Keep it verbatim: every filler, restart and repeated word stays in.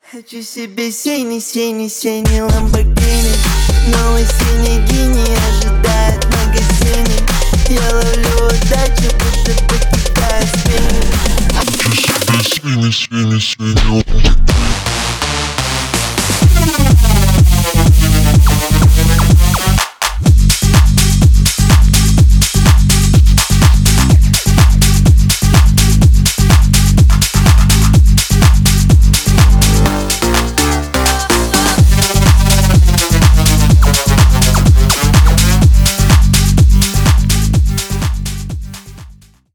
Хочу себе синий, синий, синий ламборгини. Новый синий гений ожидает в магазине. Я ловлю удачу, будто покидаю спину. Хочу себе синий, синий, синий